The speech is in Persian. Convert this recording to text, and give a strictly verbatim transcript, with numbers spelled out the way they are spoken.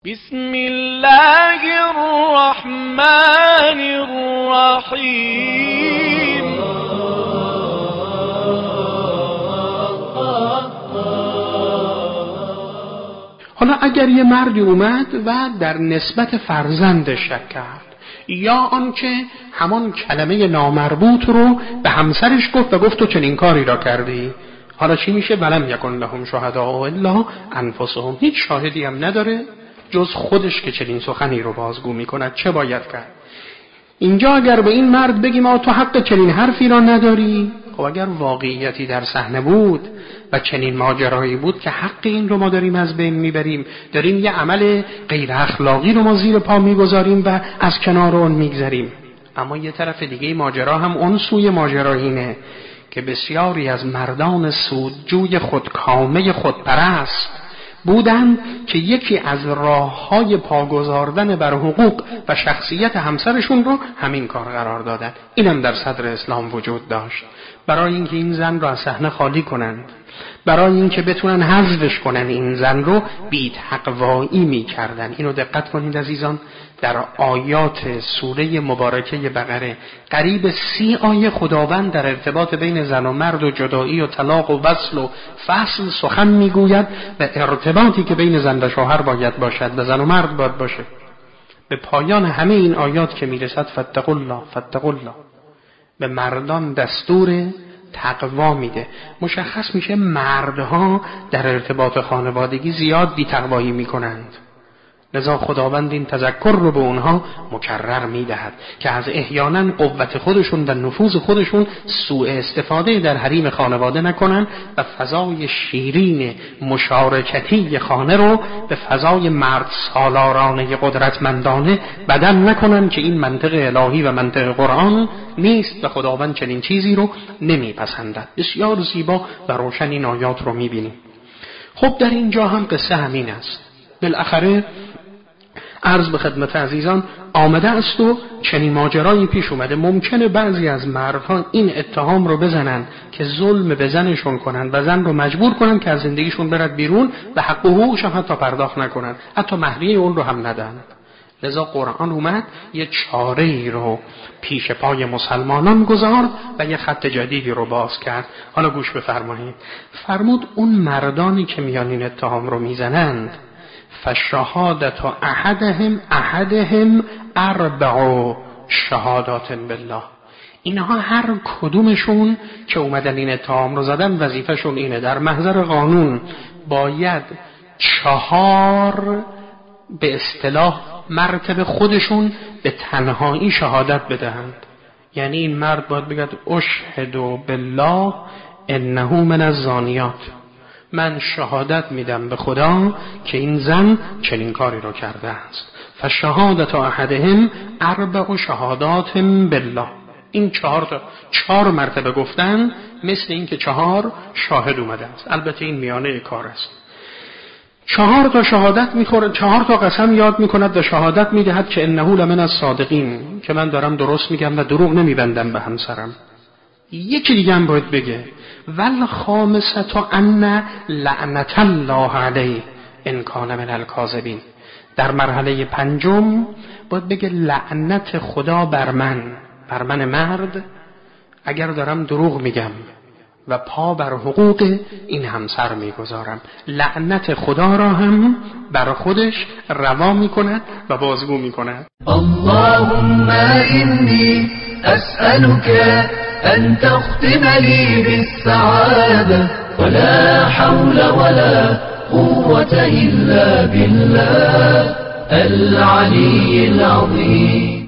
بسم الله الرحمن الرحیم. حالا اگر یه مردی اومد و در نسبت فرزندش شک کرد یا آنکه همان کلمه نامربوط رو به همسرش گفت و گفت تو چنین کاری را کردی، حالا چی میشه؟ ولم یکن لهم شهداء الا انفسهم. هیچ شاهدی هم نداره جز خودش که چنین سخنی رو بازگو میکند. چه باید کرد؟ اینجا اگر به این مرد بگیم آ تو حق چنین حرفی را نداری، خب اگر واقعیتی در صحنه بود و چنین ماجرایی بود که حق این رو ما داریم از بین میبریم، داریم یه عمل غیر اخلاقی رو ما زیر پا میگذاریم و از کنار اون میگذاریم. اما یه طرف دیگه ماجرا هم اون سوی ماجرا اینه که بسیاری از مردان سودجوی خودکامه خودپرست بودند که یکی از راه‌های پاگذاردن بر حقوق و شخصیت همسرشون رو همین کار قرار دادن. اینم در صدر اسلام وجود داشت. برای اینکه این زن رو از صحنه خالی کنند، برای اینکه بتونن حذفش کنن این زن رو، بی تقوایی می‌کردن. اینو دقت کنید عزیزان، در آیات سوره مبارکه بقره قریب سی آیه خداوند در ارتباط بین زن و مرد و جدایی و طلاق و وصل و فصل سخن میگوید و ارتباطی که بین زن و شوهر باید باشد و زن و مرد باید باشه. به پایان همه این آیات که میرسد فاتقوا الله فاتقوا الله، به مردان دستور تقوا میده. مشخص میشه مردها در ارتباط خانوادگی زیاد بی تقوایی میکنند، لذا خداوند این تذکر رو به اونها مکرر میدهد که از احیانا قوت خودشون در نفوذ خودشون سوء استفاده در حریم خانواده نکنن و فضای شیرین مشارکتی خانه رو به فضای مرد سالارانه قدرتمندانه بدل نکنن که این منطق الهی و منطق قرآن نیست و خداوند چنین چیزی رو نمیپسندد. بسیار زیبا و روشن این آیات رو میبینیم. خب در اینجا هم قصه همین است. بالاخره عرض به خدمت عزیزان آمده است و چنین ماجرایی پیش اومده. ممکنه بعضی از مردها این اتهام رو بزنن که ظلم به زنشون کنن و زن رو مجبور کنن که از زندگیشون برد بیرون و حق و حقوقش هم حتی پرداخت نکنن، حتی مهریه اون رو هم ندن. لذا قرآن اومد یه چاره‌ای رو پیش پای مسلمانان گذارد و یه خط جدیدی رو باز کرد. حالا گوش بفرمایید. فرمود اون مردانی که میان این اتهام رو میزنند فشهادت احدهم احدهم اربع شهادات بالله، اینها هر کدومشون که اومدن این اتهام رو زدن وظیفهشون اینه در محضر قانون باید چهار به اصطلاح مرتبه خودشون به تنهایی شهادت بدهند. یعنی این مرد باید بگه اشهد بالله انه من الزانیات، من شهادت میدم به خدا که این زن چنین کاری رو کرده است. فشهادت احدهم اربع شهادات بالله، این چهار تا چهار مرتبه گفتن مثل این که چهار شاهد اومده است. البته این میانه کار است. چهار تا شهادت میخوره، چهار تا قسم یاد میکند و شهادت میدهد که انه لمن الصادقین، که من دارم درست میگم و دروغ نمیبندم به همسرم. یکی دیگه هم باید بگه ول خامسة ان لعنت الله علیه ان کان من الکاذبین، در مرحله پنجم باید بگه لعنت خدا بر من، بر من مرد، اگر دارم دروغ میگم و پا بر حقوق این همسر میگذارم. لعنت خدا را هم بر خودش روا میکند و بازگو میکند. اللهم انی اسألك أن تختم لي بالسعادة ولا حول ولا قوة إلا بالله العلي العظيم.